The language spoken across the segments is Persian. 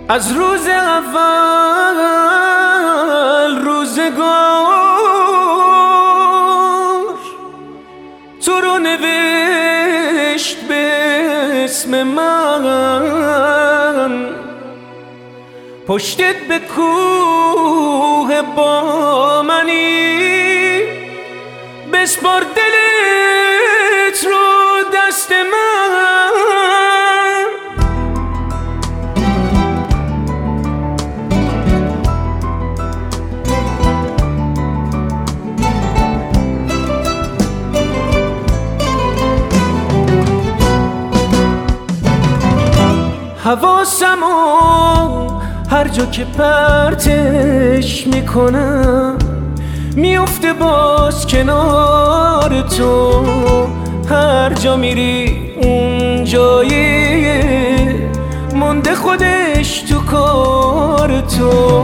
از روز اول روزگار تو رو نوشت به اسم من، پشتت به کوه با منی، بسپار دلت رو دست من. حواسمو هر جا که پرتش میکنم میفته باز کنار تو، هر جا میری اون جایی مونده خودش تو کار تو،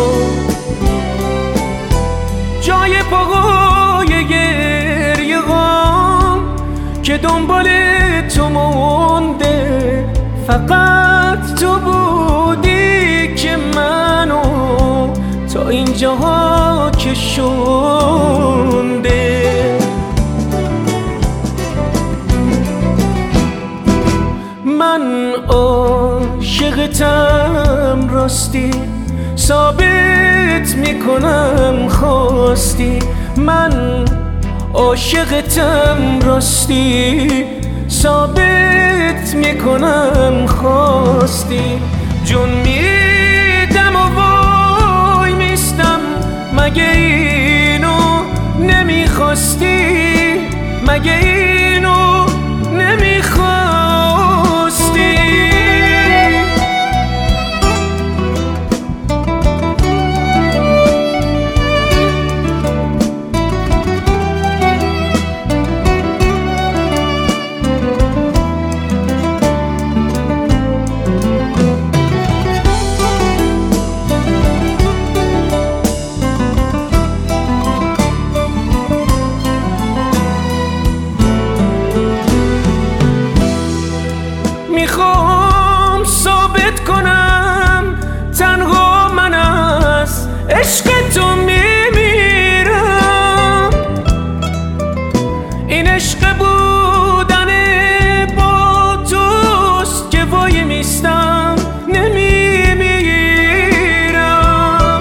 جای پاهای گریه غم که دنبال تو مونده، فقط تو بودی که منو تا اینجاها کشونده. من عاشقتم راستی، ثابت میکنم خواستی. من عاشقتم راستی، ثابت میکنم خواستی. جون میدم و وای میستم، مگه اینو نمیخواستی؟ مگه اینو نمیخواستی؟ میخوام ثابت کنم تنها من از عشق تو میمیرم، این عشق بودن با توست که وای میستم نمیمیرم.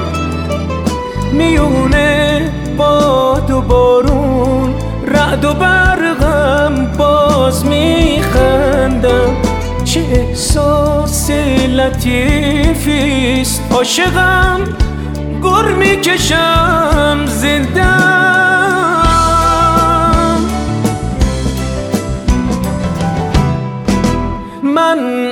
میونه باد و بارون رعد و برقم باز میخندم، چه احساس لطیفیست عاشقم گر میکشم زندم. من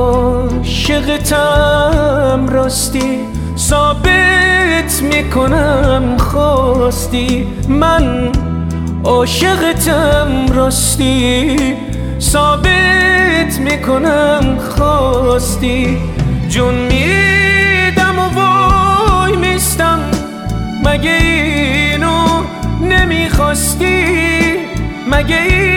عاشقتم راستی، ثابت میکنم خواستی. من عاشقتم راستی، ثابت میکنم خواستی. جون میدم و وای میستم، مگه اینو نمیخواستی؟ مگه